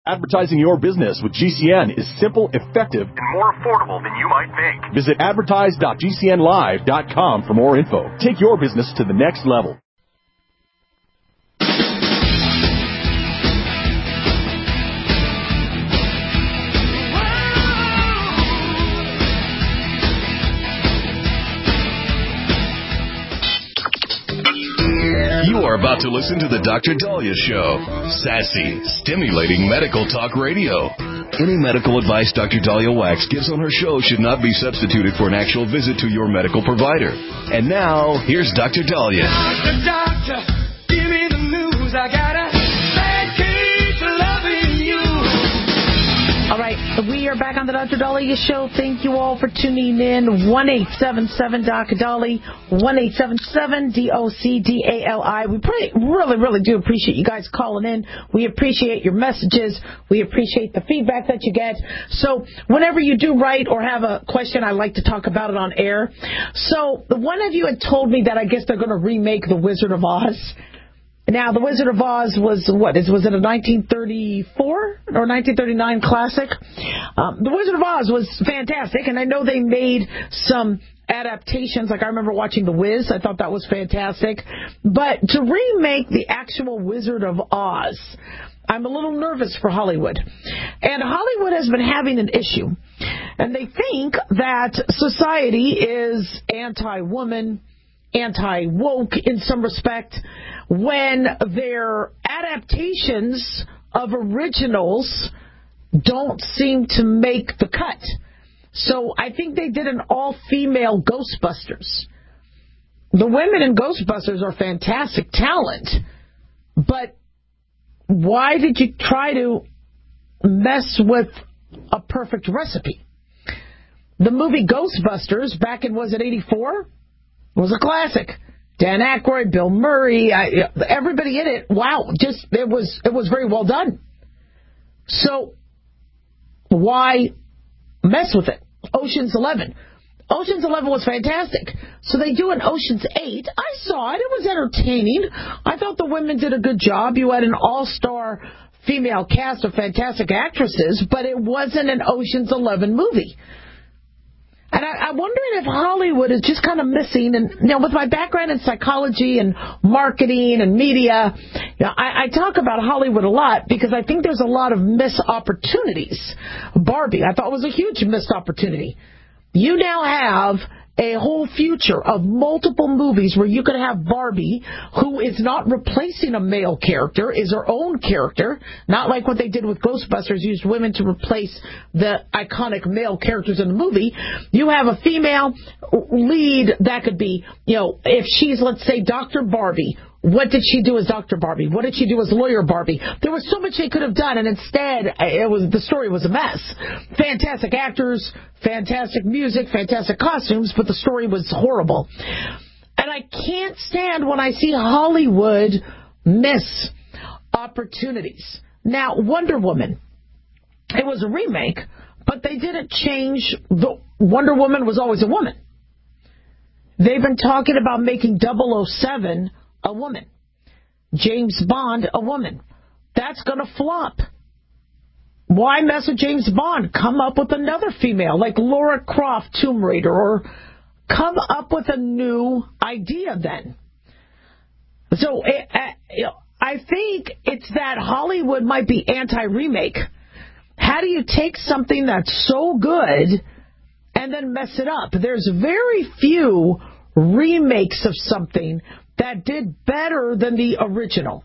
Advertising your business with GCN is simple, effective, and more affordable than you might think. Visit advertise.gcnlive.com for more info. Take your business to the next level. You are about to listen to the Dr. Dahlia Show. Sassy, stimulating medical talk radio. Any medical advice Dr. Dahlia Wax gives on her show should not be substituted for an actual visit to your medical provider. And now, here's Dr. Dahlia. Doctor, give me the news. I got a bad case of loving you. All right, we are back on the Dr. Dahlia Show. Thank you all for tuning in. 1-877-Dr. 1-877-DOCDALI. We really do appreciate you guys calling in. We appreciate your messages. We appreciate the feedback that you get. So whenever you do write or have a question, I like to talk about it on air. So one of you had told me that I guess they're going to remake The Wizard of Oz. Now, The Wizard of Oz was it a 1934 or 1939 classic? The Wizard of Oz was fantastic, and I know they made some adaptations. Like, I remember watching The Wiz. I thought that was fantastic. But to remake the actual Wizard of Oz, I'm a little nervous for Hollywood. And Hollywood has been having an issue. And they think that society is anti-woman, anti-woke in some respect, when their adaptations of originals don't seem to make the cut. So I think they did an all-female Ghostbusters. The women in Ghostbusters are fantastic talent, but why did you try to mess with a perfect recipe? The movie Ghostbusters, back in, was it 84? Was a classic. Dan Aykroyd, Bill Murray, everybody in it. Wow, it was very well done. So why mess with it? Ocean's 11. Ocean's 11 was fantastic. So they do an Ocean's 8. I saw it. It was entertaining. I thought the women did a good job. You had an all-star female cast of fantastic actresses, but it wasn't an Ocean's 11 movie. And I'm wondering if Hollywood is just kind of missing. And with my background in psychology and marketing and media, I talk about Hollywood a lot because I think there's a lot of missed opportunities. Barbie, I thought, was a huge missed opportunity. You now have a whole future of multiple movies where you could have Barbie, who is not replacing a male character, is her own character, not like what they did with Ghostbusters, used women to replace the iconic male characters in the movie. You have a female lead that could be, if she's, let's say, Dr. Barbie. What did she do as Dr. Barbie? What did she do as Lawyer Barbie? There was so much they could have done, and instead, the story was a mess. Fantastic actors, fantastic music, fantastic costumes, but the story was horrible. And I can't stand when I see Hollywood miss opportunities. Now, Wonder Woman, it was a remake, but they didn't change. Wonder Woman was always a woman. They've been talking about making 007 a woman. James Bond, a woman. That's going to flop. Why mess with James Bond? Come up with another female, like Lara Croft, Tomb Raider, or come up with a new idea then. So I think it's that Hollywood might be anti-remake. How do you take something that's so good and then mess it up? There's very few remakes of something that did better than the original.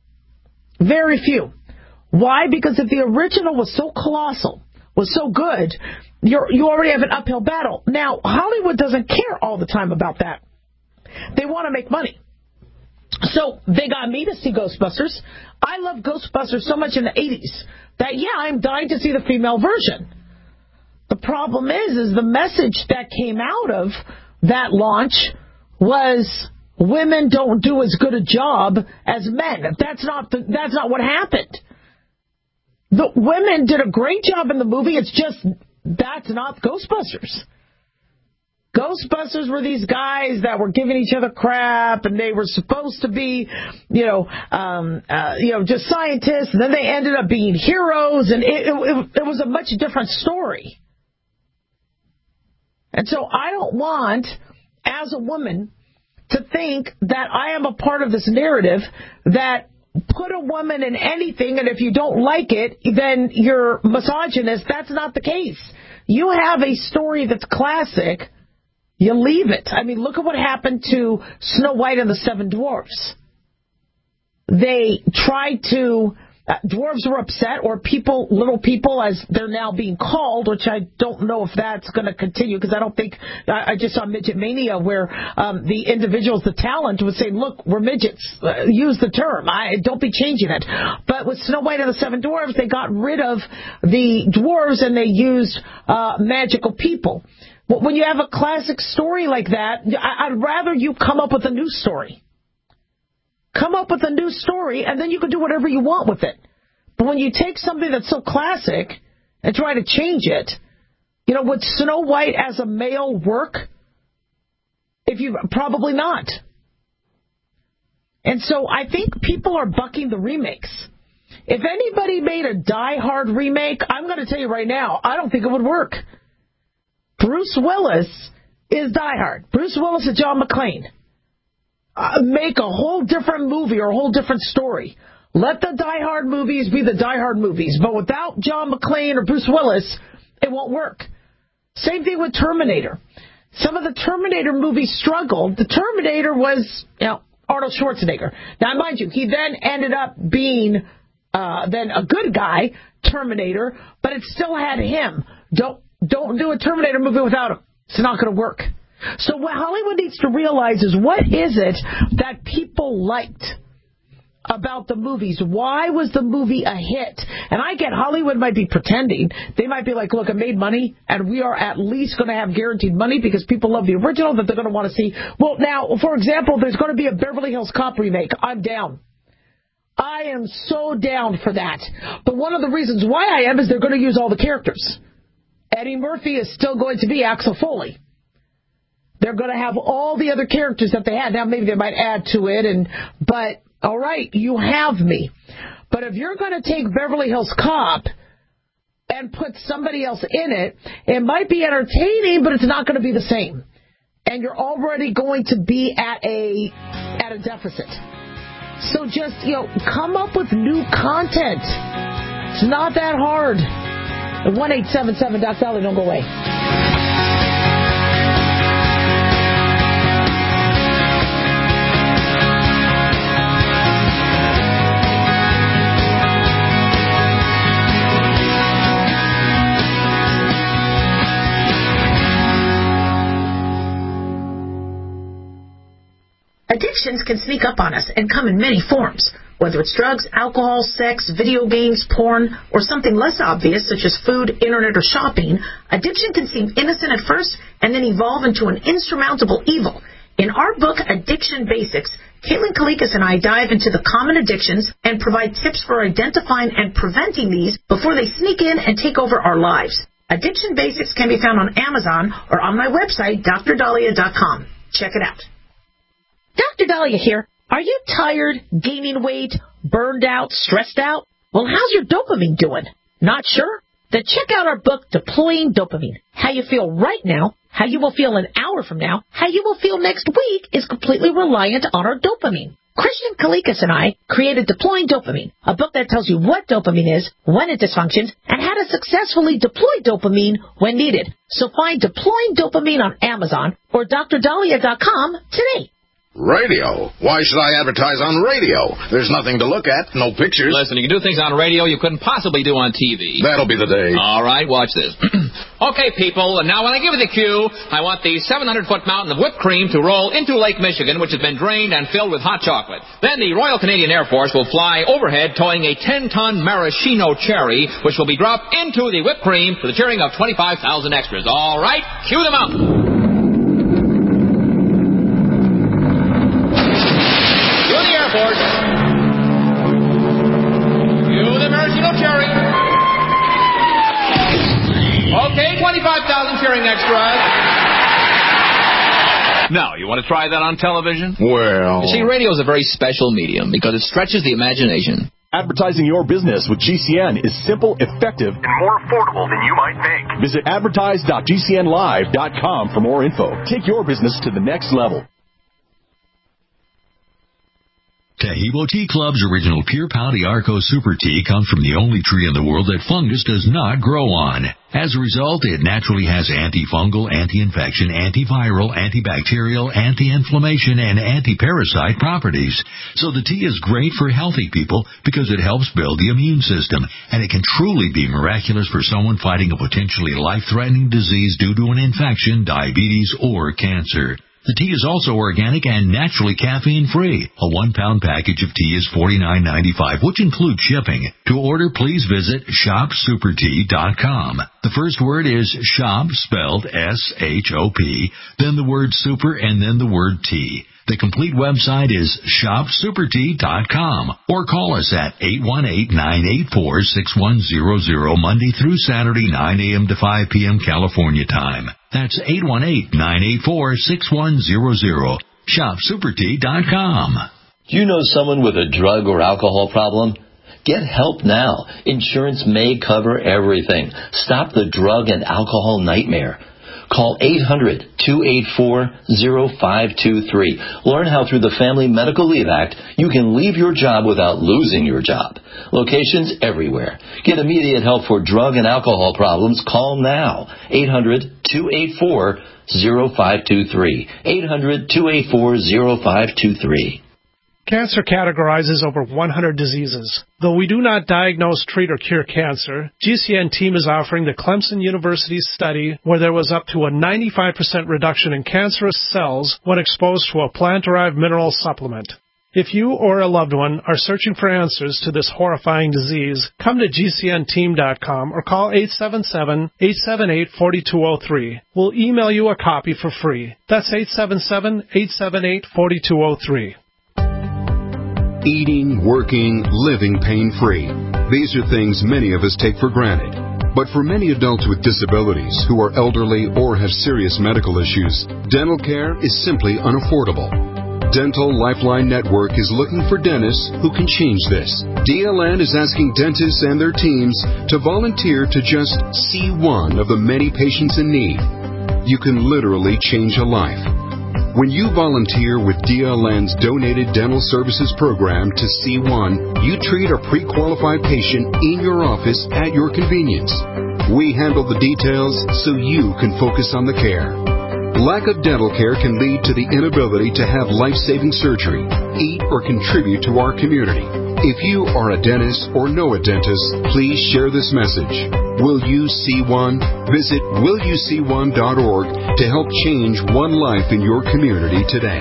Very few. Why? Because if the original was so colossal, was so good, you already have an uphill battle. Now, Hollywood doesn't care all the time about that. They want to make money. So they got me to see Ghostbusters. I love Ghostbusters so much in the 80s that, I'm dying to see the female version. The problem is the message that came out of that launch was women don't do as good a job as men. That's not what happened. The women did a great job in the movie. It's just that's not Ghostbusters. Ghostbusters were these guys that were giving each other crap, and they were supposed to be, just scientists, and then they ended up being heroes, and it was a much different story. And so I don't want, as a woman, to think that I am a part of this narrative that put a woman in anything, and if you don't like it, then you're misogynist. That's not the case. You have a story that's classic, you leave it. I mean, look at what happened to Snow White and the Seven Dwarfs. They tried to... dwarves were upset, or little people, as they're now being called, which I don't know if that's going to continue, because I don't think, I just saw Midget Mania, where the individuals, the talent, was saying, look, we're midgets, use the term, don't be changing it. But with Snow White and the Seven Dwarfs, they got rid of the dwarves, and they used magical people. When you have a classic story like that, I'd rather you come up with a new story. Come up with a new story, and then you can do whatever you want with it. But when you take something that's so classic and try to change it, would Snow White as a male work? Probably not. And so I think people are bucking the remakes. If anybody made a Die Hard remake, I'm going to tell you right now, I don't think it would work. Bruce Willis is Die Hard. Bruce Willis is John McClane. Make a whole different movie or a whole different story. Let the Die Hard movies be the Die Hard movies. But without John McClane or Bruce Willis, it won't work. Same thing with Terminator. Some of the Terminator movies struggled. The Terminator was, Arnold Schwarzenegger. Now, mind you, he then ended up being then a good guy, Terminator, but it still had him. Don't do a Terminator movie without him. It's not going to work. So what Hollywood needs to realize is, what is it that people liked about the movies? Why was the movie a hit? And I get Hollywood might be pretending. They might be like, look, it made money, and we are at least going to have guaranteed money because people love the original that they're going to want to see. Well, now, for example, there's going to be a Beverly Hills Cop remake. I'm down. I am so down for that. But one of the reasons why I am is they're going to use all the characters. Eddie Murphy is still going to be Axel Foley. They're going to have all the other characters that they had. Now, maybe they might add to it, but all right, you have me. But if you're going to take Beverly Hills Cop and put somebody else in it, it might be entertaining, but it's not going to be the same. And you're already going to be at a deficit. So just, come up with new content. It's not that hard. 1-877-DOC-DOLLY, don't go away. Addictions can sneak up on us and come in many forms, whether it's drugs, alcohol, sex, video games, porn, or something less obvious such as food, internet, or shopping. Addiction can seem innocent at first and then evolve into an insurmountable evil. In our book, Addiction Basics, Caitlin Kalikas and I dive into the common addictions and provide tips for identifying and preventing these before they sneak in and take over our lives. Addiction Basics can be found on Amazon or on my website, drdahlia.com. Check it out. Dr. Dahlia here. Are you tired, gaining weight, burned out, stressed out? Well, how's your dopamine doing? Not sure? Then check out our book, Deploying Dopamine. How you feel right now, how you will feel an hour from now, how you will feel next week is completely reliant on our dopamine. Christian Kalikas and I created Deploying Dopamine, a book that tells you what dopamine is, when it dysfunctions, and how to successfully deploy dopamine when needed. So find Deploying Dopamine on Amazon or drdahlia.com today. Radio? Why should I advertise on radio? There's nothing to look at, no pictures. Listen, you can do things on radio you couldn't possibly do on TV. That'll be the day. All right, watch this. Okay, people, now when I give you the cue, I want the 700-foot mountain of whipped cream to roll into Lake Michigan, which has been drained and filled with hot chocolate. Then the Royal Canadian Air Force will fly overhead towing a 10-ton maraschino cherry, which will be dropped into the whipped cream for the cheering of 25,000 extras. All right, cue them out. Force. Cue the maraschino cherry. Okay, 25,000 cheering extras. Now, you want to try that on television? Well... You see, radio is a very special medium because it stretches the imagination. Advertising your business with GCN is simple, effective, and more affordable than you might think. Visit advertise.gcnlive.com for more info. Take your business to the next level. Taheebo Tea Club's original Pure Pau d'Arco Super Tea comes from the only tree in the world that fungus does not grow on. As a result, it naturally has antifungal, anti-infection, antiviral, antibacterial, anti-inflammation, and anti-parasite properties. So the tea is great for healthy people because it helps build the immune system, and it can truly be miraculous for someone fighting a potentially life-threatening disease due to an infection, diabetes, or cancer. The tea is also organic and naturally caffeine-free. A 1-pound package of tea is $49.95, which includes shipping. To order, please visit shopsupertea.com. The first word is shop, spelled S-H-O-P, then the word super, and then the word tea. The complete website is shopsupertea.com or call us at 818-984-6100 Monday through Saturday, 9 a.m. to 5 p.m. California time. That's 818-984-6100. Shopsupertea.com. Do you know someone with a drug or alcohol problem? Get help now. Insurance may cover everything. Stop the drug and alcohol nightmare. Call 800-284-0523. Learn how through the Family Medical Leave Act you can leave your job without losing your job. Locations everywhere. Get immediate help for drug and alcohol problems. Call now. 800-284-0523. 800-284-0523. Cancer categorizes over 100 diseases. Though we do not diagnose, treat, or cure cancer, GCN team is offering the Clemson University study where there was up to a 95% reduction in cancerous cells when exposed to a plant-derived mineral supplement. If you or a loved one are searching for answers to this horrifying disease, come to GCNteam.com or call 877-878-4203. We'll email you a copy for free. That's 877-878-4203. Eating, working, living pain-free. These are things many of us take for granted. But for many adults with disabilities who are elderly or have serious medical issues, dental care is simply unaffordable. Dental Lifeline Network is looking for dentists who can change this. DLN is asking dentists and their teams to volunteer to just see one of the many patients in need. You can literally change a life. When you volunteer with DLN's Donated Dental Services Program to C1, you treat a pre-qualified patient in your office at your convenience. We handle the details so you can focus on the care. Lack of dental care can lead to the inability to have life-saving surgery, eat, or contribute to our community. If you are a dentist or know a dentist, please share this message. Will You See One? Visit willyouseeone.org to help change one life in your community today.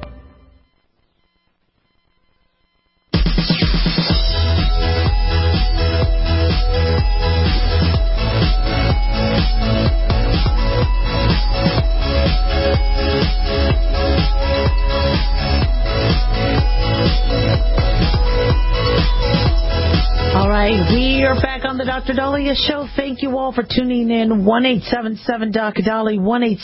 The Dr. Dahlia Show. Thank you all for tuning in. 1-877-Dr.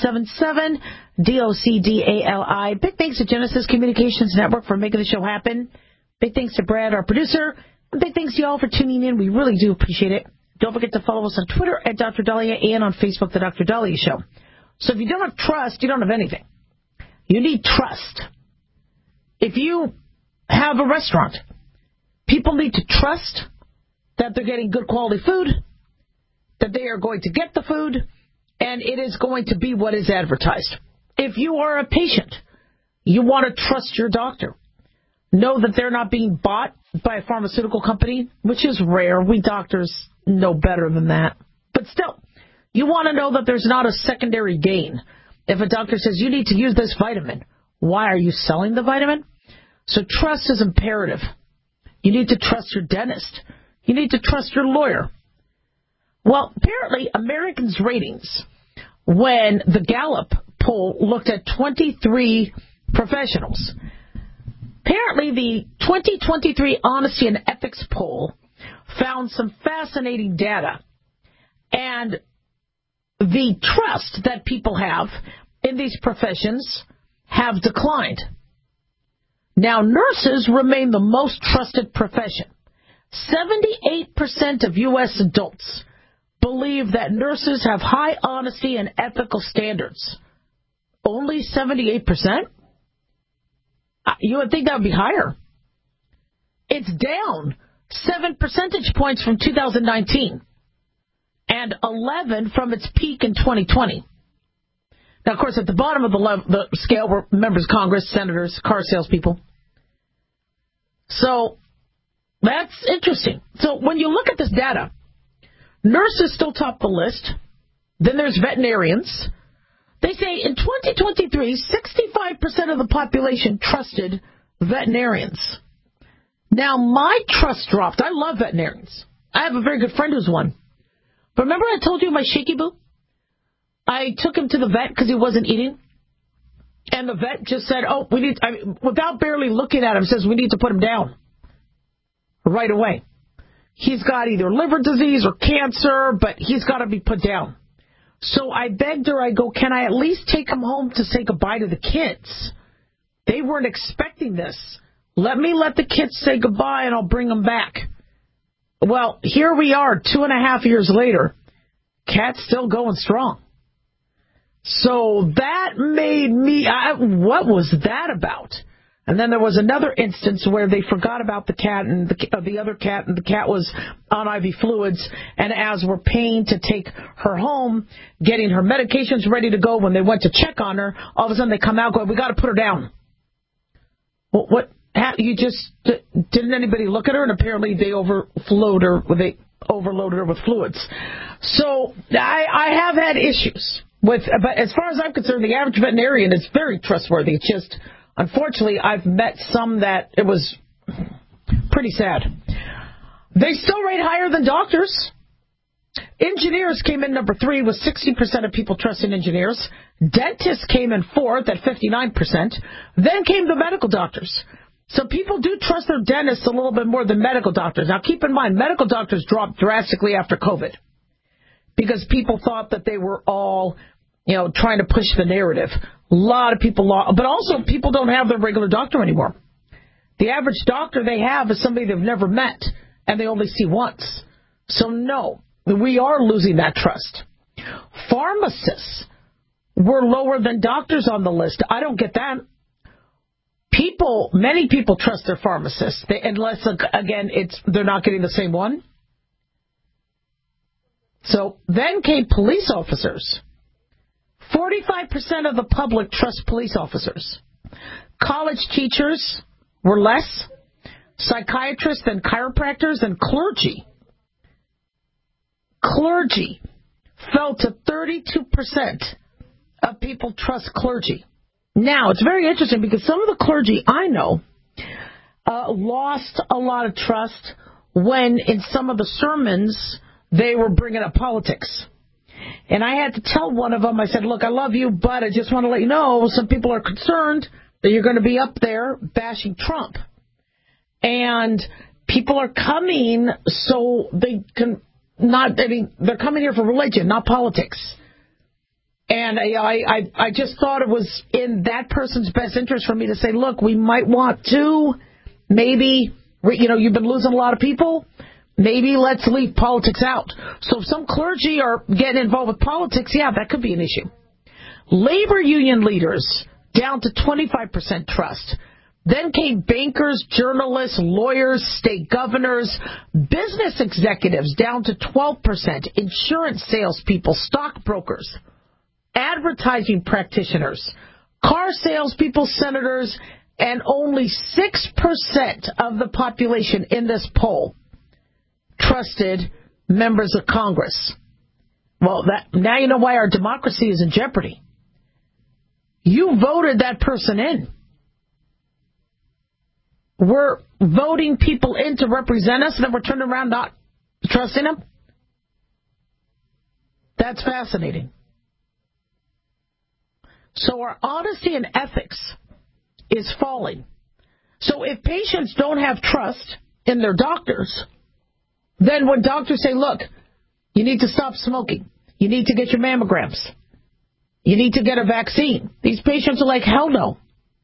1-877-DOCDALI. Big thanks to Genesis Communications Network for making the show happen. Big thanks to Brad, our producer. And big thanks to you all for tuning in. We really do appreciate it. Don't forget to follow us on Twitter at Dr. Dahlia and on Facebook, The Dr. Dahlia Show. So if you don't have trust, you don't have anything. You need trust. If you have a restaurant, people need to trust that they're getting good quality food, that they are going to get the food, and it is going to be what is advertised. If you are a patient, you want to trust your doctor. Know that they're not being bought by a pharmaceutical company, which is rare. We doctors know better than that. But still, you want to know that there's not a secondary gain. If a doctor says you need to use this vitamin, why are you selling the vitamin? So trust is imperative. You need to trust your dentist. You need to trust your lawyer. Well, apparently, Americans' ratings, when the Gallup poll looked at 23 professionals, apparently the 2023 Honesty and Ethics poll found some fascinating data. And the trust that people have in these professions have declined. Now, nurses remain the most trusted profession. 78% of U.S. adults believe that nurses have high honesty and ethical standards. Only 78%? You would think that would be higher. It's down 7 percentage points from 2019 and 11 from its peak in 2020. Now, of course, at the bottom of the scale were members of Congress, senators, car salespeople. So that's interesting. So when you look at this data, nurses still top the list. Then there's veterinarians. They say in 2023, 65% of the population trusted veterinarians. Now, my trust dropped. I love veterinarians. I have a very good friend who's one. But remember I told you my Shaky Boo? I took him to the vet because he wasn't eating. And the vet just said, without barely looking at him, says we need to put him down right away. He's got either liver disease or cancer, but he's got to be put down. So I begged her, I go, can I at least take him home to say goodbye to the kids? They weren't expecting this. Let the kids say goodbye and I'll bring them back. Well, here we are 2.5 years later. Cat's still going strong. So that made me, what was that about? And then there was another instance where they forgot about the cat and the other cat, and the cat was on IV fluids. And as we're paying to take her home, getting her medications ready to go, when they went to check on her, all of a sudden they come out going, we got to put her down. Well, what? You just didn't anybody look at her? And apparently they overloaded her with fluids. So I have had issues with, but as far as I'm concerned, the average veterinarian is very trustworthy. It's just, unfortunately, I've met some that it was pretty sad. They still rate higher than doctors. Engineers came in number 3 with 60% of people trusting engineers. Dentists came in 4th at 59%. Then came the medical doctors. So people do trust their dentists a little bit more than medical doctors. Now, keep in mind, medical doctors dropped drastically after COVID because people thought that they were all, trying to push the narrative. A lot of people lost, but also people don't have their regular doctor anymore. The average doctor they have is somebody they've never met, and they only see once. So, no, we are losing that trust. Pharmacists were lower than doctors on the list. I don't get that. Many people trust their pharmacists, unless, again, they're not getting the same one. So then came police officers. 45% of the public trust police officers. College teachers were less. Psychiatrists and chiropractors and clergy. Clergy fell to 32% of people trust clergy. Now, it's very interesting because some of the clergy I know lost a lot of trust when in some of the sermons they were bringing up politics. And I had to tell one of them, I said, look, I love you, but I just want to let you know some people are concerned that you're going to be up there bashing Trump. And people are coming so they can they're coming here for religion, not politics. And I just thought it was in that person's best interest for me to say, look, we might want to maybe, you've been losing a lot of people. Maybe let's leave politics out. So if some clergy are getting involved with politics, yeah, that could be an issue. Labor union leaders down to 25% trust. Then came bankers, journalists, lawyers, state governors, business executives down to 12%, insurance salespeople, stockbrokers, advertising practitioners, car salespeople, senators, and only 6% of the population in this poll trusted members of Congress. Well, now you know why our democracy is in jeopardy. You voted that person in. We're voting people in to represent us, and then we're turning around not trusting them. That's fascinating. So our honesty and ethics is falling. So if patients don't have trust in their doctors, then when doctors say, look, you need to stop smoking, you need to get your mammograms, You need to get a vaccine. These patients are like, hell no.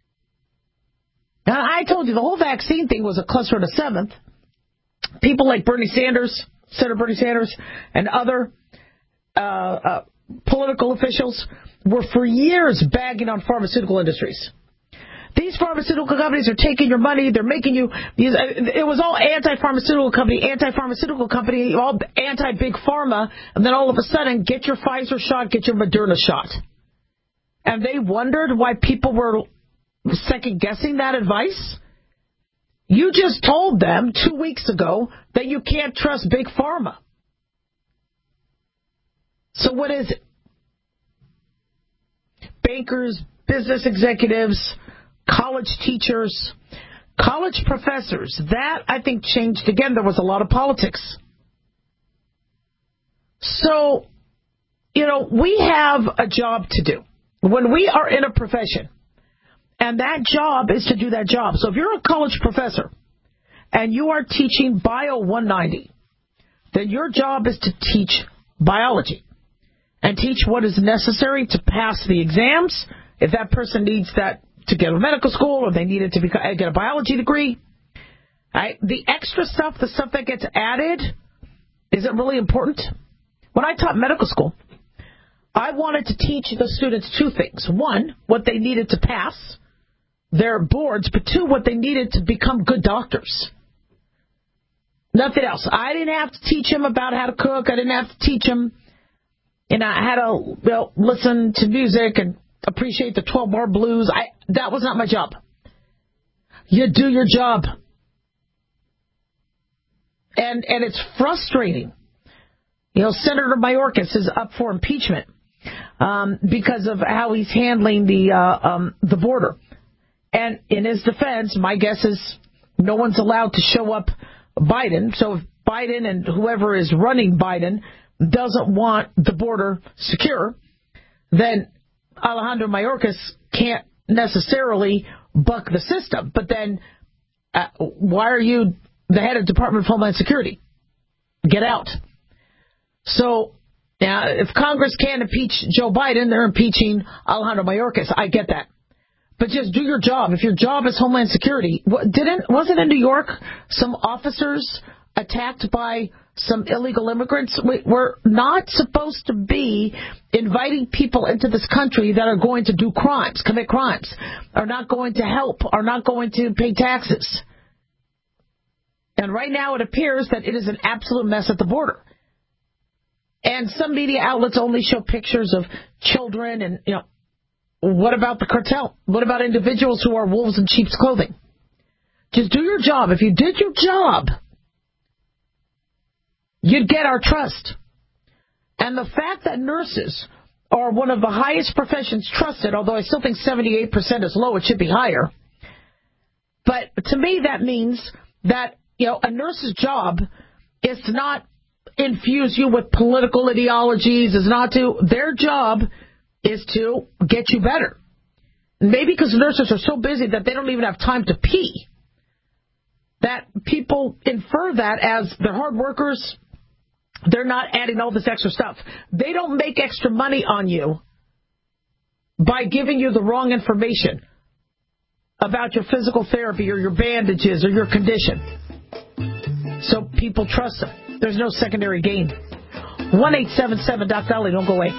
Now, I told you the whole vaccine thing was a cluster of the seventh. People like Bernie Sanders, Senator Bernie Sanders, and other political officials were for years bagging on pharmaceutical industries. These pharmaceutical companies are taking your money. They're making you. It was all anti-pharmaceutical company, all anti-big pharma, and then all of a sudden, get your Pfizer shot, get your Moderna shot. And they wondered why people were second-guessing that advice. You just told them 2 weeks ago that you can't trust big pharma. So what is it? Bankers, business executives, college teachers, college professors. That, I think, changed again. There was a lot of politics. So, we have a job to do. When we are in a profession, and that job is to do that job. So if you're a college professor and you are teaching Bio 190, then your job is to teach biology and teach what is necessary to pass the exams. If that person needs that to get to medical school or they need it to get a biology degree, right? The extra stuff, the stuff that gets added, isn't really important. When I taught medical school, I wanted to teach the students two things. One, what they needed to pass their boards, but two, what they needed to become good doctors. Nothing else. I didn't have to teach them about how to cook. I didn't have to teach them how to listen to music and appreciate the 12-bar blues. That was not my job. You do your job. And it's frustrating. Senator Mayorkas is up for impeachment because of how he's handling the border. And in his defense, my guess is no one's allowed to show up Biden. So if Biden and whoever is running Biden doesn't want the border secure, then Alejandro Mayorkas can't necessarily buck the system. But then why are you the head of Department of Homeland Security? Get out. So now, if Congress can't impeach Joe Biden, they're impeaching Alejandro Mayorkas. I get that. But just do your job. If your job is Homeland Security, wasn't in New York some officers attacked by some illegal immigrants? We're not supposed to be inviting people into this country that are going to do crimes, commit crimes, are not going to help, are not going to pay taxes. And right now it appears that it is an absolute mess at the border. And some media outlets only show pictures of children and, what about the cartel? What about individuals who are wolves in sheep's clothing? Just do your job. If you did your job, you'd get our trust. And the fact that nurses are one of the highest professions trusted, although I still think 78% is low, it should be higher. But to me, that means that, a nurse's job is to not infuse you with political ideologies, their job is to get you better. Maybe because nurses are so busy that they don't even have time to pee, that people infer that as they're hard workers, they're not adding all this extra stuff. They don't make extra money on you by giving you the wrong information about your physical therapy or your bandages or your condition. So people trust them. There's no secondary gain. 1-877-Doc-Dolly. Don't go away.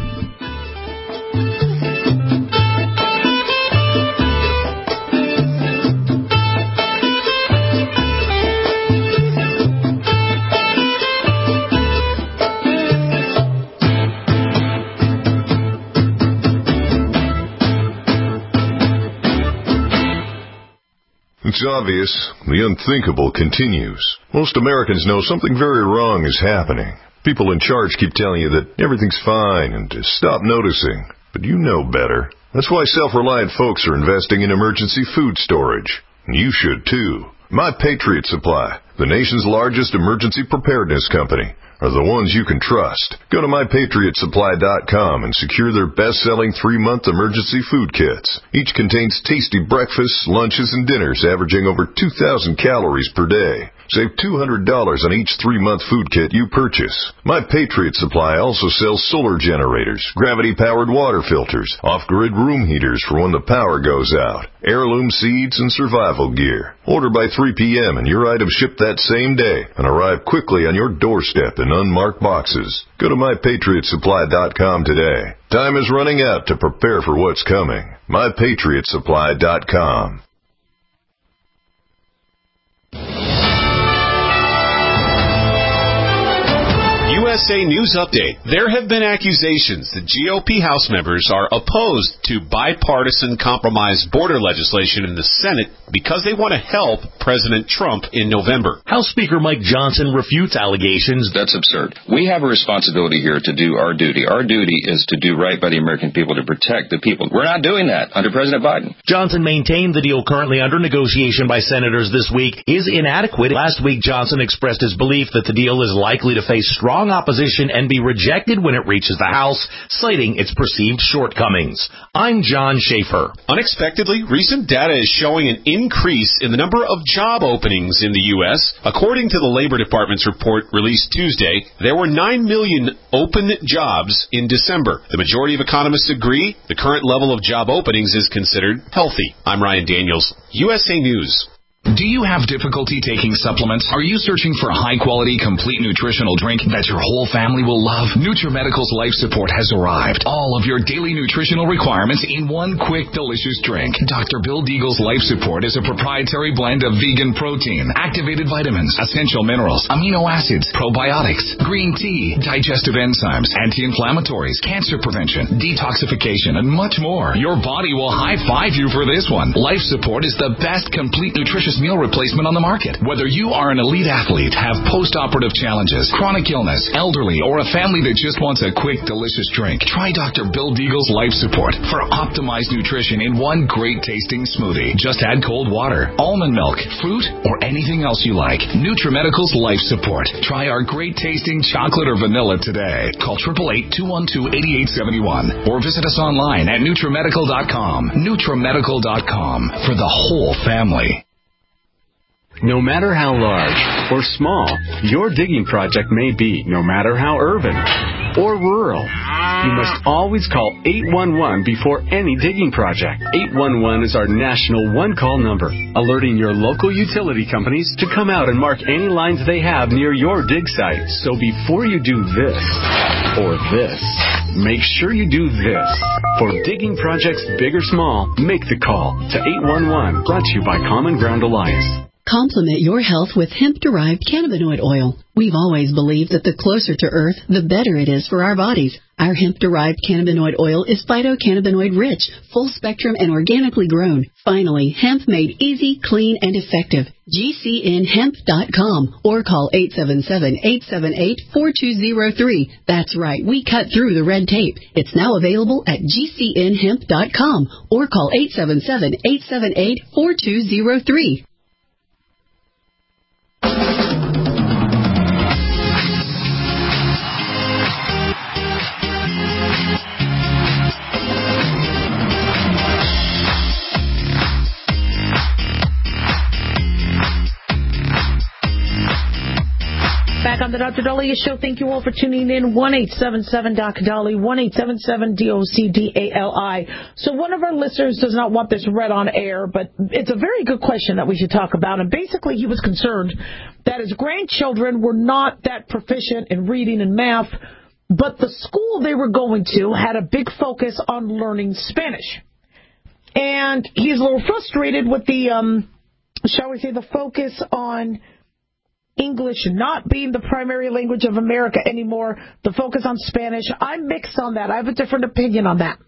It's obvious the unthinkable continues. Most Americans know something very wrong is happening. People in charge keep telling you that everything's fine and to stop noticing. But you know better. That's why self-reliant folks are investing in emergency food storage. And you should too. My Patriot Supply, the nation's largest emergency preparedness company, are the ones you can trust. Go to MyPatriotSupply.com and secure their best-selling 3-month emergency food kits. Each contains tasty breakfasts, lunches, and dinners averaging over 2,000 calories per day. Save $200 on each 3-month food kit you purchase. My Patriot Supply also sells solar generators, gravity-powered water filters, off-grid room heaters for when the power goes out, heirloom seeds, and survival gear. Order by 3 p.m. and your items ship that same day and arrive quickly on your doorstep in unmarked boxes. Go to MyPatriotSupply.com today. Time is running out to prepare for what's coming. MyPatriotSupply.com. USA News Update. There have been accusations that GOP House members are opposed to bipartisan compromise border legislation in the Senate because they want to help President Trump in November. House Speaker Mike Johnson refutes allegations. That's absurd. We have a responsibility here to do our duty. Our duty is to do right by the American people, to protect the people. We're not doing that under President Biden. Johnson maintained the deal currently under negotiation by senators this week is inadequate. Last week, Johnson expressed his belief that the deal is likely to face strong opposition and be rejected when it reaches the House, citing its perceived shortcomings. I'm John Schaefer. Unexpectedly, recent data is showing an increase in the number of job openings in the U.S. According to the Labor Department's report released Tuesday, there were 9 million open jobs in December. The majority of economists agree the current level of job openings is considered healthy. I'm Ryan Daniels, USA News. Do you have difficulty taking supplements? Are you searching for a high-quality, complete nutritional drink that your whole family will love? NutriMedical's Life Support has arrived. All of your daily nutritional requirements in one quick, delicious drink. Dr. Bill Deagle's Life Support is a proprietary blend of vegan protein, activated vitamins, essential minerals, amino acids, probiotics, green tea, digestive enzymes, anti-inflammatories, cancer prevention, detoxification, and much more. Your body will high-five you for this one. Life Support is the best complete nutritious meal replacement on the market. Whether you are an elite athlete, have post-operative challenges, chronic illness, elderly, or a family that just wants a quick, delicious drink, try Dr. Bill Deagle's Life Support for optimized nutrition in one great-tasting smoothie. Just add cold water, almond milk, fruit, or anything else you like. NutriMedical's Life Support. Try our great-tasting chocolate or vanilla today. Call 888-212-8871 or visit us online at NutriMedical.com. NutriMedical.com for the whole family. No matter how large or small your digging project may be, no matter how urban or rural, you must always call 811 before any digging project. 811 is our national one-call number, alerting your local utility companies to come out and mark any lines they have near your dig site. So before you do this or this, make sure you do this. For digging projects big or small, make the call to 811. Brought to you by Common Ground Alliance. Complement your health with hemp-derived cannabinoid oil. We've always believed that the closer to Earth, the better it is for our bodies. Our hemp-derived cannabinoid oil is phytocannabinoid-rich, full-spectrum, and organically grown. Finally, hemp made easy, clean, and effective. GCNhemp.com or call 877-878-4203. That's right, we cut through the red tape. It's now available at GCNhemp.com or call 877-878-4203. Back on the Dr. Daliah Show. Thank you all for tuning in. 1-877-Dr. 1-877-DOCDALI. So one of our listeners does not want this read on air, but it's a very good question that we should talk about. And basically he was concerned that his grandchildren were not that proficient in reading and math, but the school they were going to had a big focus on learning Spanish. And he's a little frustrated with the, shall we say, the focus on English not being the primary language of America anymore, the focus on Spanish. I'm mixed on that. I have a different opinion on that.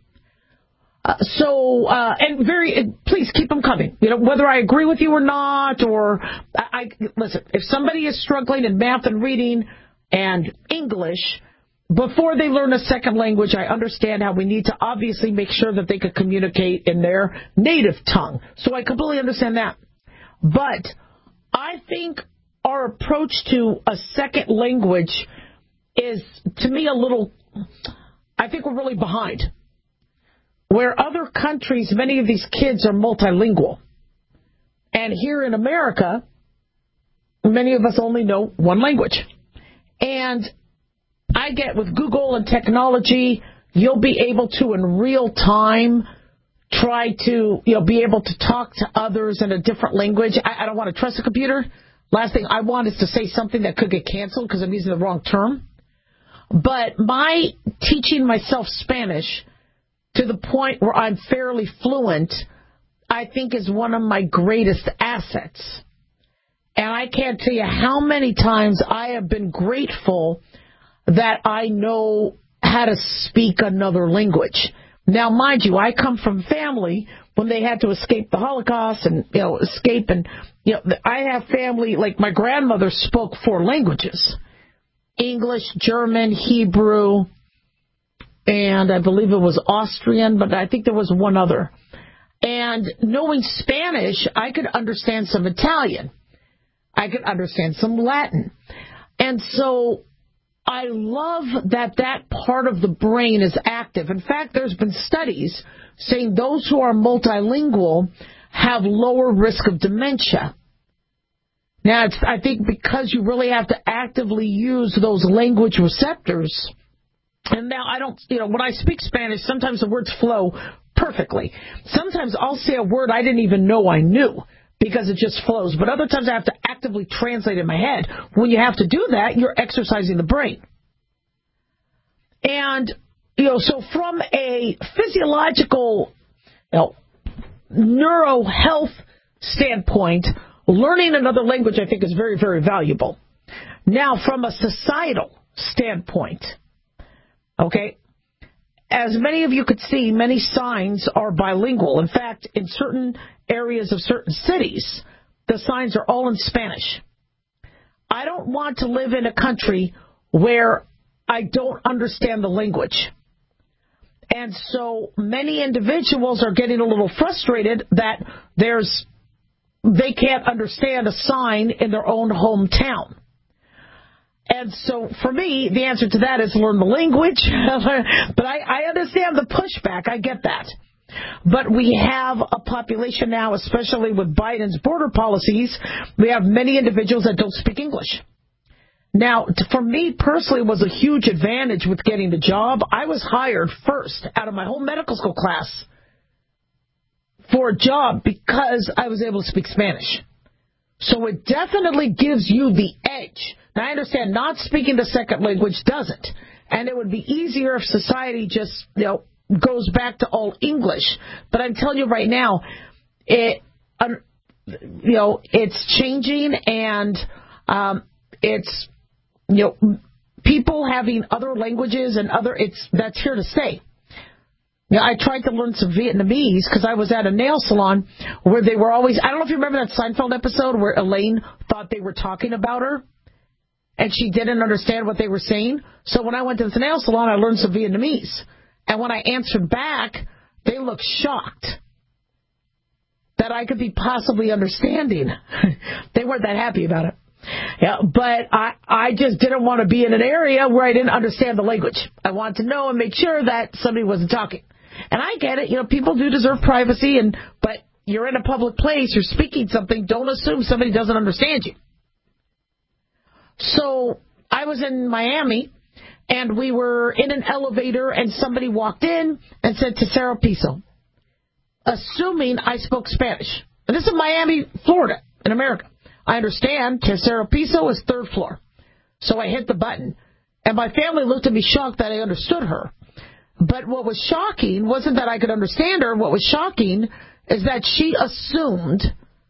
Please keep them coming. You know, whether I agree with you or not, or listen, if somebody is struggling in math and reading and English before they learn a second language, I understand how we need to obviously make sure that they could communicate in their native tongue. So I completely understand that. But I think our approach to a second language is, to me, I think we're really behind. Where other countries, many of these kids are multilingual. And here in America, many of us only know one language. And I get with Google and technology, you'll be able to in real time try to be able to talk to others in a different language. I don't want to trust a computer. Last thing I want is to say something that could get canceled because I'm using the wrong term. But my teaching myself Spanish to the point where I'm fairly fluent, I think is one of my greatest assets. And I can't tell you how many times I have been grateful that I know how to speak another language. Now, mind you, I come from family when they had to escape the Holocaust and, escape. And, I have family, like my grandmother spoke 4 languages. English, German, Hebrew, and I believe it was Austrian, but I think there was one other. And knowing Spanish, I could understand some Italian. I could understand some Latin. And so I love that part of the brain is active. In fact, there's been studies saying those who are multilingual have lower risk of dementia. Now, I think because you really have to actively use those language receptors. And now I don't, when I speak Spanish, sometimes the words flow perfectly. Sometimes I'll say a word I didn't even know I knew because it just flows. But other times I have to actively translate in my head. When you have to do that, you're exercising the brain. And, so from a physiological, neuro health standpoint, learning another language, I think, is very, very valuable. Now, from a societal standpoint, okay, as many of you could see, many signs are bilingual. In fact, in certain areas of certain cities, the signs are all in Spanish. I don't want to live in a country where I don't understand the language. And so many individuals are getting a little frustrated that they can't understand a sign in their own hometown. And so for me, the answer to that is learn the language. But I understand the pushback. I get that. But we have a population now, especially with Biden's border policies, we have many individuals that don't speak English. Now, for me personally, it was a huge advantage with getting the job. I was hired first out of my whole medical school class for a job because I was able to speak Spanish. So it definitely gives you the edge. Now, I understand not speaking the second language doesn't. And it would be easier if society just, goes back to all English. But I'm telling you right now, it's changing and it's, people having other languages and that's here to stay. I tried to learn some Vietnamese because I was at a nail salon where they were always, I don't know if you remember that Seinfeld episode where Elaine thought they were talking about her and she didn't understand what they were saying. So when I went to the nail salon, I learned some Vietnamese. And when I answered back, they looked shocked that I could be possibly understanding. They weren't that happy about it. Yeah, but I just didn't want to be in an area where I didn't understand the language. I wanted to know and make sure that somebody wasn't talking. And I get it. People do deserve privacy, but you're in a public place, you're speaking something, don't assume somebody doesn't understand you. So I was in Miami, and we were in an elevator, and somebody walked in and said, Tercero piso, assuming I spoke Spanish. And this is Miami, Florida, in America. I understand tercero piso is 3rd floor. So I hit the button. And my family looked at me shocked that I understood her. But what was shocking wasn't that I could understand her. What was shocking is that she assumed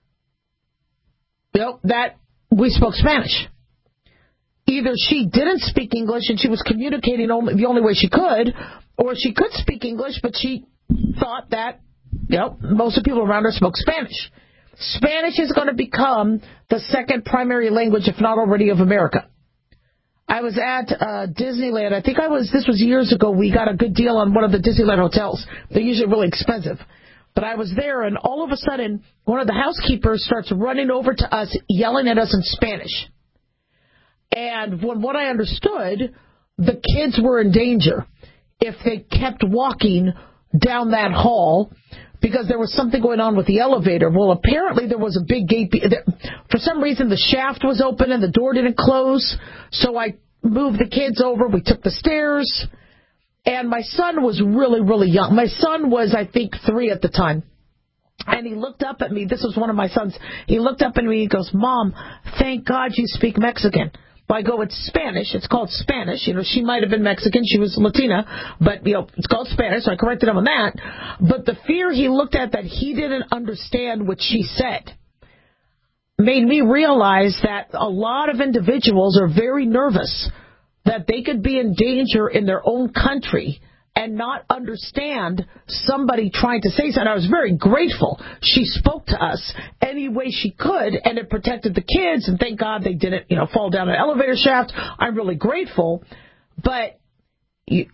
that we spoke Spanish. Either she didn't speak English and she was communicating the only way she could, or she could speak English, but she thought that most of the people around her spoke Spanish. Spanish is going to become the second primary language, if not already, of America. I was at Disneyland. I think this was years ago. We got a good deal on one of the Disneyland hotels. They're usually really expensive. But I was there, and all of a sudden, one of the housekeepers starts running over to us, yelling at us in Spanish. And from what I understood, the kids were in danger if they kept walking down that hall because there was something going on with the elevator. Well, apparently there was a big gate. For some reason, the shaft was open and the door didn't close. So I moved the kids over. We took the stairs. And my son was really, really young. My son was, I think, 3 at the time. And he looked up at me. This was one of my sons. He looked up at me and he goes, Mom, thank God you speak Mexican. Well, I go, it's Spanish. It's called Spanish. You know, she might have been Mexican. She was Latina. But, you know, it's called Spanish. So I corrected him on that. But the fear he looked at that he didn't understand what she said made me realize that a lot of individuals are very nervous that they could be in danger in their own country and not understand somebody trying to say something. I was very grateful. She spoke to us any way she could, and it protected the kids, and thank God they didn't, you know, fall down an elevator shaft. I'm really grateful. But, does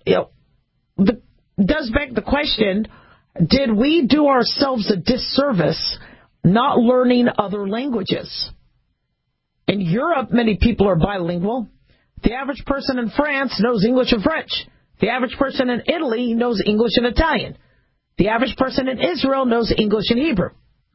beg the question, did we do ourselves a disservice not learning other languages? In Europe, many people are bilingual. The average person in France knows English and French. The average person in Italy knows English and Italian. The average person in Israel knows English and Hebrew.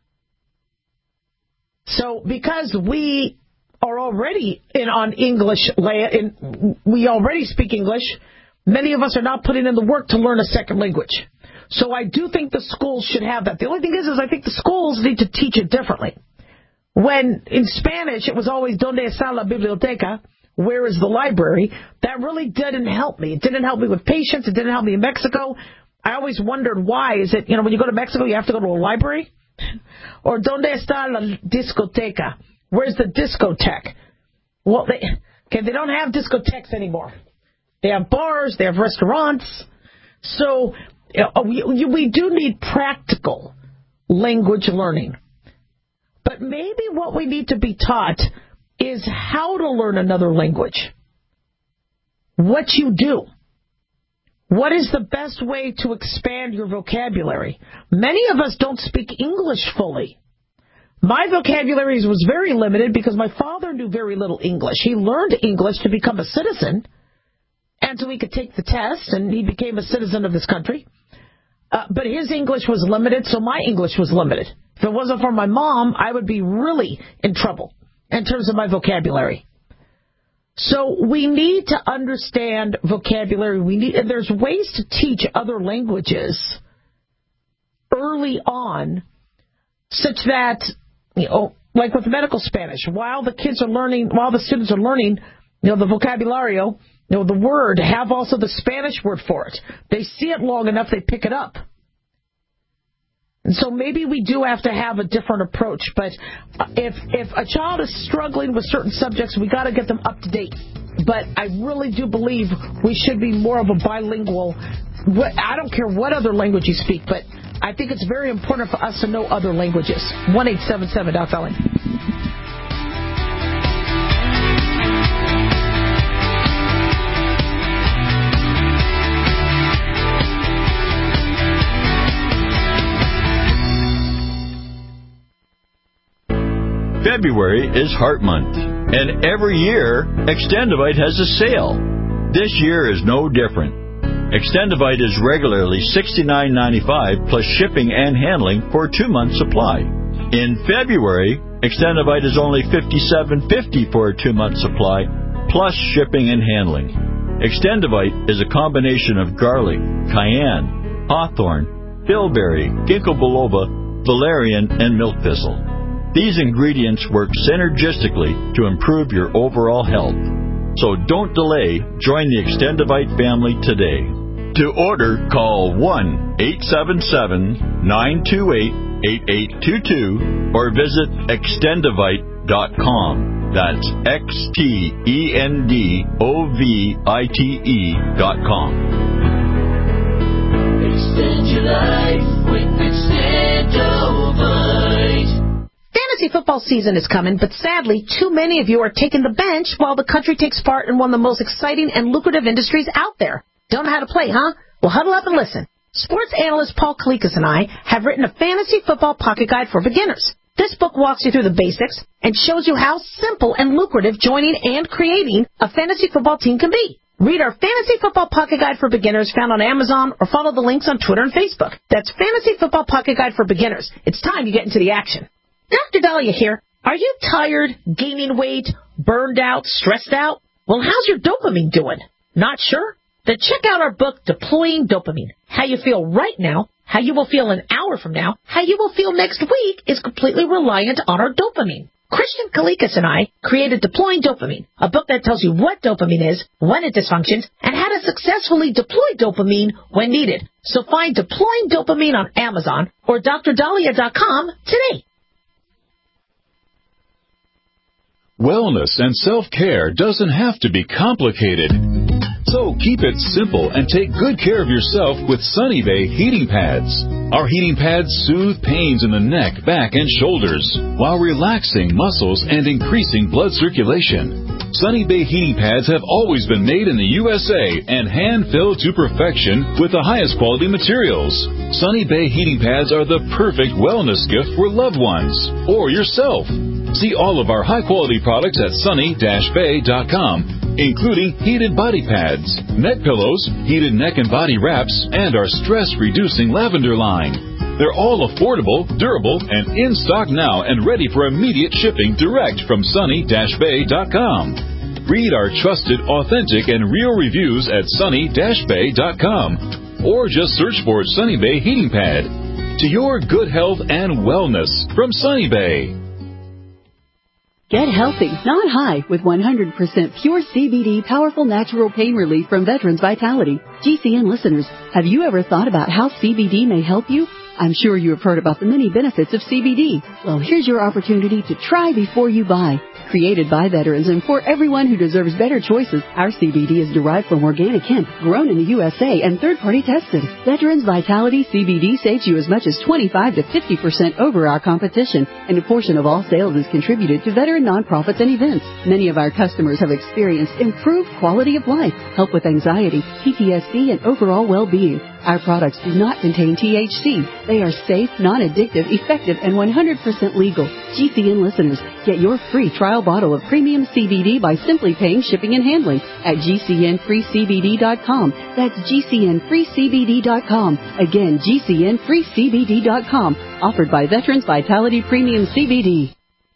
So because we are already on English, we already speak English, many of us are not putting in the work to learn a second language. So I do think the schools should have that. The only thing is I think the schools need to teach it differently. When in Spanish it was always ¿Dónde está la biblioteca? Where is the library? That really didn't help me. It didn't help me with patience. It didn't help me in Mexico. I always wondered why. Is it, when you go to Mexico, you have to go to a library? Or ¿Dónde está la discoteca? Where's the discotheque? Well, they don't have discotheques anymore. They have bars. They have restaurants. So we do need practical language learning. But maybe what we need to be taught is how to learn another language. What you do. What is the best way to expand your vocabulary? Many of us don't speak English fully. My vocabulary was very limited because my father knew very little English. He learned English to become a citizen and so he could take the test, and he became a citizen of this country. But his English was limited, so my English was limited. If it wasn't for my mom, I would be really in trouble in terms of my vocabulary. So we need to understand vocabulary. There's ways to teach other languages early on, such that, like with medical Spanish, while the students are learning, the vocabulario, the word, have also the Spanish word for it. They see it long enough, they pick it up. And so maybe we do have to have a different approach. But if a child is struggling with certain subjects, we got to get them up to date. But I really do believe we should be more of a bilingual. I don't care what other language you speak, but I think it's very important for us to know other languages. 1-877-DOC-LN. February is Heart Month, and every year, Extendivite has a sale. This year is no different. Extendivite is regularly $69.95 plus shipping and handling for a 2-month supply. In February, Extendivite is only $57.50 for a 2-month supply plus shipping and handling. Extendivite is a combination of garlic, cayenne, hawthorn, bilberry, ginkgo biloba, valerian, and milk thistle. These ingredients work synergistically to improve your overall health. So don't delay. Join the Extendivite family today. To order, call 1-877-928-8822 or visit extendivite.com. That's XTENDOVITE.com. Extend your life with Extendivite. Fantasy football season is coming, but sadly, too many of you are taking the bench while the country takes part in one of the most exciting and lucrative industries out there. Don't know how to play, huh? Well, huddle up and listen. Sports analyst Paul Kalikas and I have written a fantasy football pocket guide for beginners. This book walks you through the basics and shows you how simple and lucrative joining and creating a fantasy football team can be. Read our Fantasy Football Pocket Guide for Beginners found on Amazon or follow the links on Twitter and Facebook. That's Fantasy Football Pocket Guide for Beginners. It's time you get into the action. Dr. Dahlia here. Are you tired, gaining weight, burned out, stressed out? Well, how's your dopamine doing? Not sure? Then check out our book, Deploying Dopamine. How you feel right now, how you will feel an hour from now, how you will feel next week is completely reliant on our dopamine. Christian Kalikas and I created Deploying Dopamine, a book that tells you what dopamine is, when it dysfunctions, and how to successfully deploy dopamine when needed. So find Deploying Dopamine on Amazon or drdahlia.com today. Wellness and self-care doesn't have to be complicated. So keep it simple and take good care of yourself with Sunny Bay heating pads. Our heating pads soothe pains in the neck, back, and shoulders while relaxing muscles and increasing blood circulation. Sunny Bay heating pads have always been made in the USA and hand-filled to perfection with the highest quality materials. Sunny Bay heating pads are the perfect wellness gift for loved ones or yourself. See all of our high-quality products at sunny-bay.com. Including heated body pads, neck pillows, heated neck and body wraps, and our stress-reducing lavender line. They're all affordable, durable, and in stock now and ready for immediate shipping direct from sunny-bay.com. Read our trusted, authentic, and real reviews at sunny-bay.com or just search for Sunny Bay Heating Pad. To your good health and wellness from Sunny Bay. Get healthy, not high, with 100% pure CBD powerful natural pain relief from Veterans Vitality. GCN listeners, have you ever thought about how CBD may help you? I'm sure you have heard about the many benefits of CBD. Well, here's your opportunity to try before you buy. Created by veterans and for everyone who deserves better choices, our CBD is derived from organic hemp, grown in the USA and third-party tested. Veterans Vitality CBD saves you as much as 25 to 50% over our competition, and a portion of all sales is contributed to veteran nonprofits and events. Many of our customers have experienced improved quality of life, help with anxiety, PTSD, and overall well-being. Our products do not contain THC. They are safe, non-addictive, effective, and 100% legal. GCN listeners, get your free trial bottle of premium CBD by simply paying shipping and handling at GCNFreeCBD.com. That's GCNFreeCBD.com. Again, GCNFreeCBD.com. Offered by Veterans Vitality Premium CBD.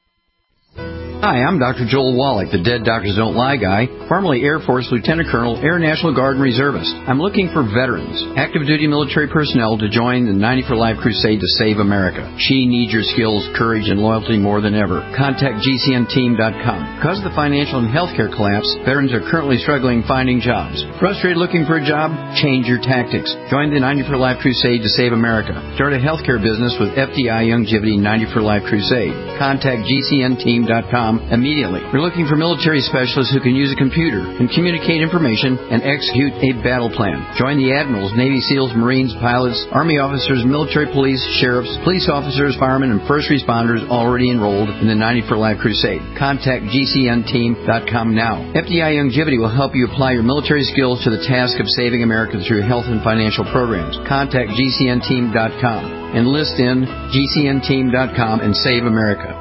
Hi, I'm Dr. Joel Wallach, the Dead Doctors Don't Lie guy, formerly Air Force Lieutenant Colonel, Air National Guard and Reservist. I'm looking for veterans, active duty military personnel to join the 90 for Life crusade to save America. She needs your skills, courage, and loyalty more than ever. Contact GCNteam.com. Because of the financial and healthcare collapse, veterans are currently struggling finding jobs. Frustrated looking for a job? Change your tactics. Join the 90 for Life crusade to save America. Start a healthcare business with FDI Youngevity 90 for Life crusade. Contact GCNteam.com immediately. We're looking for military specialists who can use a computer and communicate information and execute a battle plan. Join the admirals, Navy SEALs, Marines, pilots, Army officers, military police, sheriffs, police officers, firemen, and first responders already enrolled in the 90 for Life crusade. Contact GCNteam.com now. FDI Youngevity will help you apply your military skills to the task of saving America through health and financial programs. Contact GCNteam.com. Enlist in GCNteam.com and save America.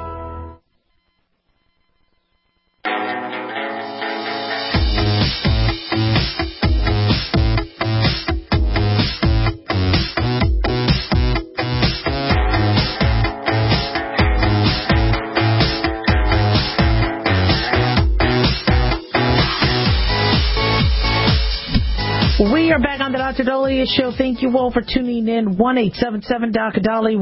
We are back on the Dr. Dahlia Show. Thank you all for tuning in. 1-877-Dr.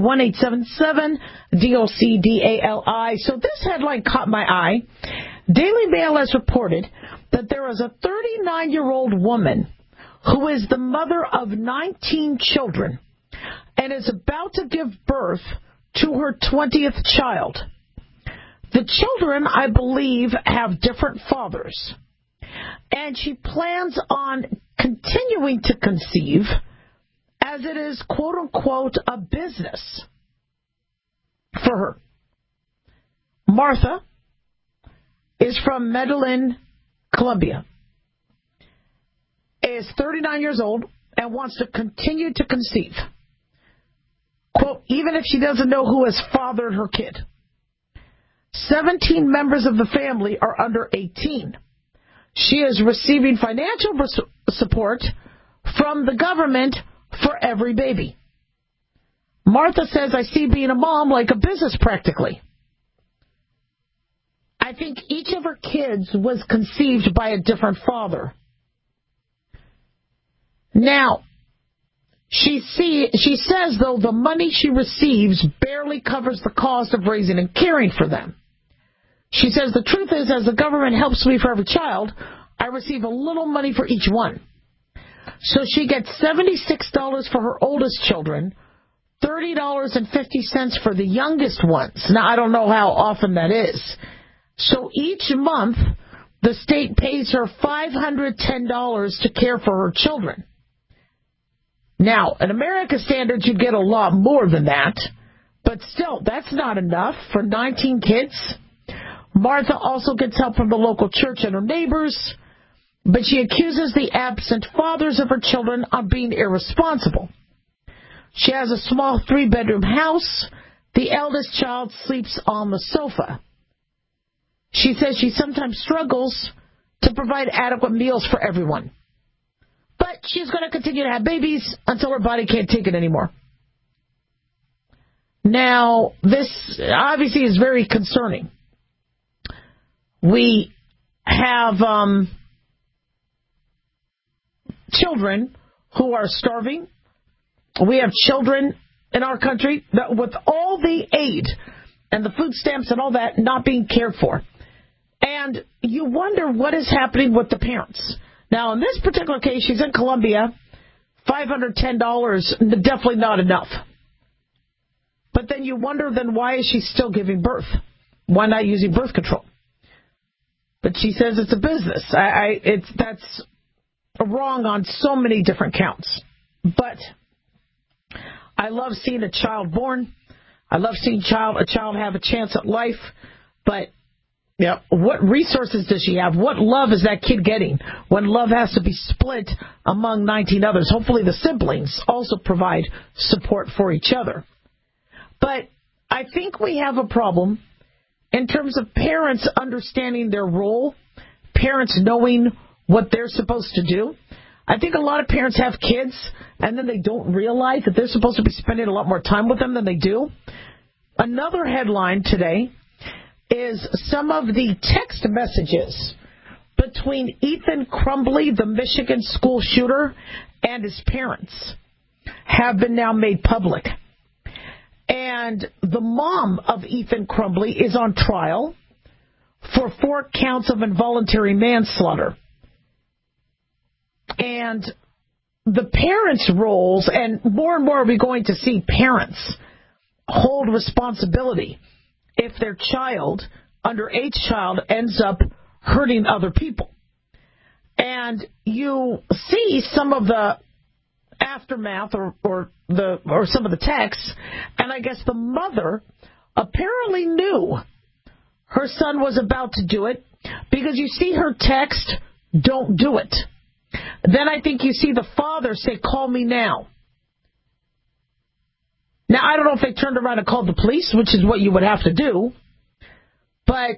1-877-DOCDALI. So this headline caught my eye. Daily Mail has reported that there is a 39-year-old woman who is the mother of 19 children and is about to give birth to her 20th child. The children, I believe, have different fathers. And she plans on continuing to conceive as it is, quote-unquote, a business for her. Martha is from Medellin, Colombia, is 39 years old and wants to continue to conceive. Quote, even if she doesn't know who has fathered her kid. 17 members of the family are under 18. She is receiving financial support from the government for every baby. Martha says, I see being a mom like a business practically. I think each of her kids was conceived by a different father. Now, she says, though, the money she receives barely covers the cost of raising and caring for them. She says, the truth is, as the government helps me for every child, I receive a little money for each one. So she gets $76 for her oldest children, $30.50 for the youngest ones. Now, I don't know how often that is. So each month, the state pays her $510 to care for her children. Now, in America's standards, you'd get a lot more than that. But still, that's not enough for 19 kids. Martha also gets help from the local church and her neighbors. But she accuses the absent fathers of her children of being irresponsible. She has a small 3-bedroom house. The eldest child sleeps on the sofa. She says she sometimes struggles to provide adequate meals for everyone. But she's going to continue to have babies until her body can't take it anymore. Now, this obviously is very concerning. We have children who are starving. We have children in our country that with all the aid and the food stamps and all that not being cared for. And you wonder what is happening with the parents. Now, in this particular case, she's in Colombia. $510, definitely not enough. But then you wonder, then why is she still giving birth? Why not using birth control? But she says it's a business. That's wrong on so many different counts. But I love seeing a child born. I love seeing a child have a chance at life. But what resources does she have? What love is that kid getting when love has to be split among 19 others? Hopefully the siblings also provide support for each other. But I think we have a problem in terms of parents understanding their role, parents knowing what they're supposed to do. I think a lot of parents have kids, and then they don't realize that they're supposed to be spending a lot more time with them than they do. Another headline today is some of the text messages between Ethan Crumbley, the Michigan school shooter, and his parents have been now made public. And the mom of Ethan Crumbley is on trial for 4 counts of involuntary manslaughter. And the parents' roles, and more are we going to see parents hold responsibility if their child, underage child, ends up hurting other people. And you see some of the aftermath or some of the texts, and I guess the mother apparently knew her son was about to do it, because you see her text, "Don't do it." Then I think you see the father say, "Call me now." Now, I don't know if they turned around and called the police, which is what you would have to do, but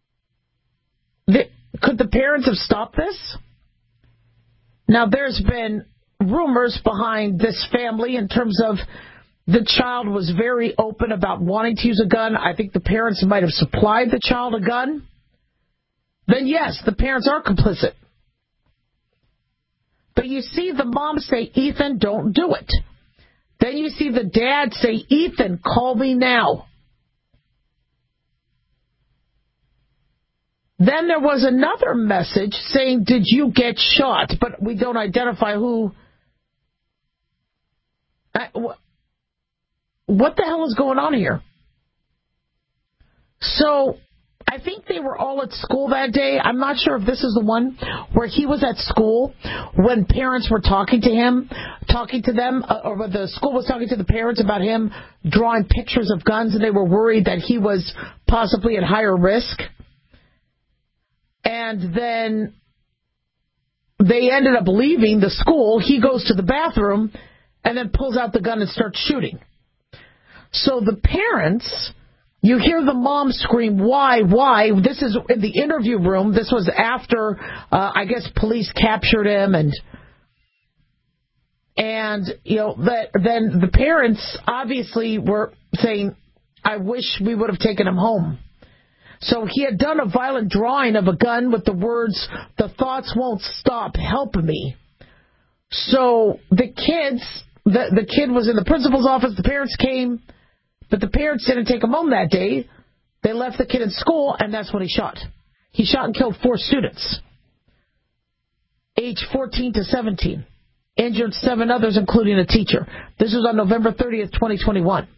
could the parents have stopped this? Now, there's been rumors behind this family in terms of the child was very open about wanting to use a gun. I think the parents might have supplied the child a gun. Then, yes, the parents are complicit. But you see the mom say, "Ethan, don't do it." Then you see the dad say, "Ethan, call me now." Then there was another message saying, "Did you get shot?" But we don't identify who. What the hell is going on here? So I think they were all at school that day. I'm not sure if this is the one where he was at school when parents were talking to them, or the school was talking to the parents about him drawing pictures of guns, and they were worried that he was possibly at higher risk. And then they ended up leaving the school. He goes to the bathroom and then pulls out the gun and starts shooting. So the parents You hear the mom scream, why? This is in the interview room. This was after, I guess, police captured him. And then the parents obviously were saying, I wish we would have taken him home. So he had done a violent drawing of a gun with the words, the thoughts won't stop, help me. So the kid was in the principal's office, the parents came, but the parents didn't take him home that day. They left the kid in school, and that's when he shot. He shot and killed 4 students, age 14 to 17, injured 7 others, including a teacher. This was on November 30th, 2021.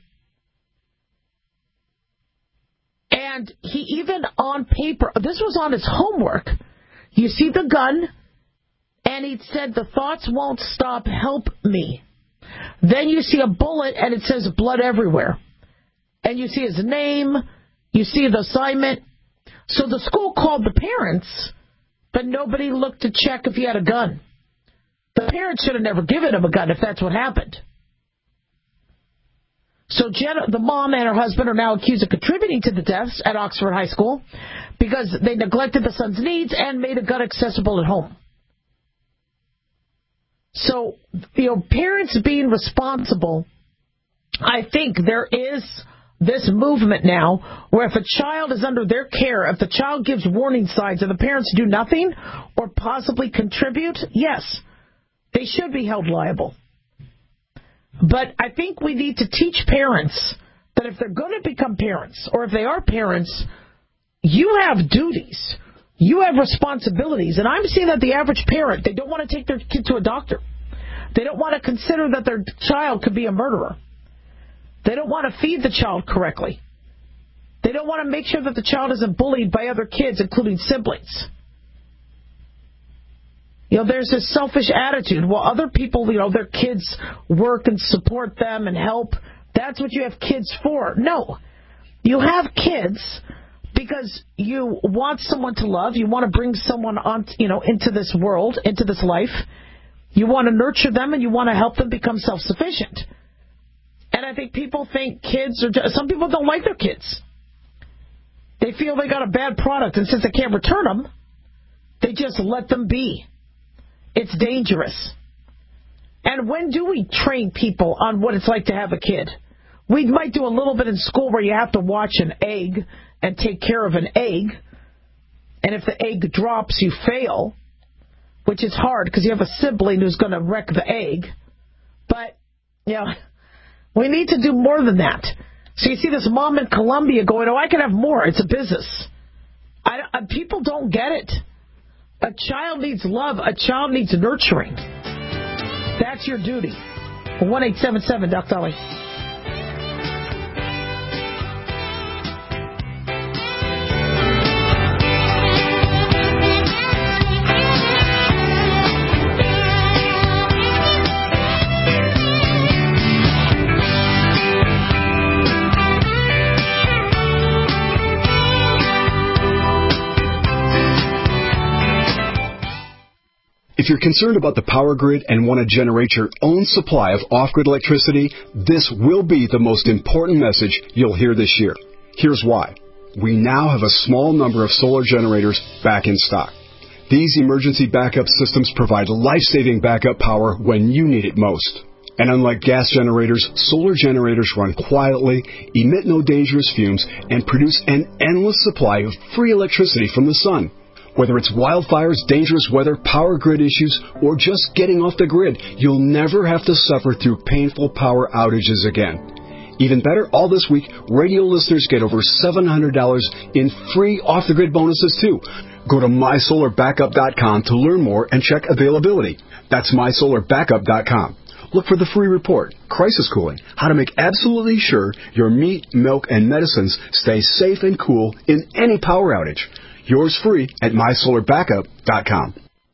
And he even on paper, this was on his homework, you see the gun, and he said, the thoughts won't stop, help me. Then you see a bullet, and it says blood everywhere. And you see his name, you see the assignment. So the school called the parents, but nobody looked to check if he had a gun. The parents should have never given him a gun if that's what happened. So Jenna, the mom and her husband are now accused of contributing to the deaths at Oxford High School because they neglected the son's needs and made a gun accessible at home. So, parents being responsible, I think there is this movement now where if a child is under their care, if the child gives warning signs and the parents do nothing or possibly contribute, yes, they should be held liable. But I think we need to teach parents that if they're going to become parents, or if they are parents, you have duties. You have responsibilities. And I'm seeing that the average parent, they don't want to take their kid to a doctor. They don't want to consider that their child could be a murderer. They don't want to feed the child correctly. They don't want to make sure that the child isn't bullied by other kids, including siblings. There's this selfish attitude. Well, other people, their kids work and support them and help. That's what you have kids for. No. You have kids because you want someone to love. You want to bring someone on, into this world, into this life. You want to nurture them and you want to help them become self-sufficient. And I think people think kids are some people don't like their kids. They feel they got a bad product, and since they can't return them, they just let them be. It's dangerous. And when do we train people on what it's like to have a kid? We might do a little bit in school where you have to watch an egg and take care of an egg. And if the egg drops, you fail, which is hard because you have a sibling who's going to wreck the egg. But, we need to do more than that. So you see this mom in Colombia going, I can have more. It's a business. People don't get it. A child needs love. A child needs nurturing. That's your duty. 1-877 Duck Valley. If you're concerned about the power grid and want to generate your own supply of off-grid electricity, this will be the most important message you'll hear this year. Here's why. We now have a small number of solar generators back in stock. These emergency backup systems provide life-saving backup power when you need it most. And unlike gas generators, solar generators run quietly, emit no dangerous fumes, and produce an endless supply of free electricity from the sun. Whether it's wildfires, dangerous weather, power grid issues, or just getting off the grid, you'll never have to suffer through painful power outages again. Even better, all this week, radio listeners get over $700 in free off-the-grid bonuses, too. Go to mysolarbackup.com to learn more and check availability. That's mysolarbackup.com. Look for the free report, Crisis Cooling, how to make absolutely sure your meat, milk, and medicines stay safe and cool in any power outage. Yours free at mysolarbackup.com.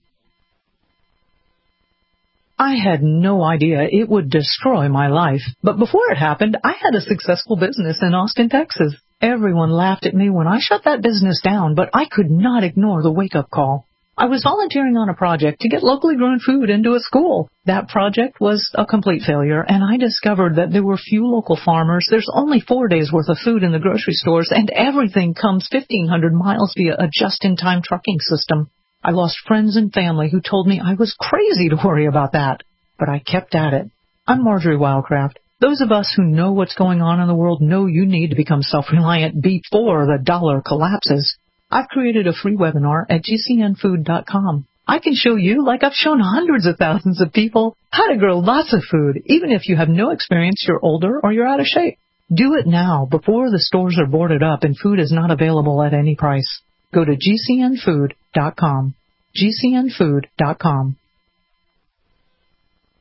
I had no idea it would destroy my life. But before it happened, I had a successful business in Austin, Texas. Everyone laughed at me when I shut that business down, but I could not ignore the wake-up call. I was volunteering on a project to get locally grown food into a school. That project was a complete failure, and I discovered that there were few local farmers. There's only 4 days' worth of food in the grocery stores, and everything comes 1,500 miles via a just-in-time trucking system. I lost friends and family who told me I was crazy to worry about that, but I kept at it. I'm Marjorie Wildcraft. Those of us who know what's going on in the world know you need to become self-reliant before the dollar collapses. I've created a free webinar at gcnfood.com. I can show you, like I've shown hundreds of thousands of people, how to grow lots of food, even if you have no experience, you're older, or you're out of shape. Do it now, before the stores are boarded up and food is not available at any price. Go to gcnfood.com. gcnfood.com.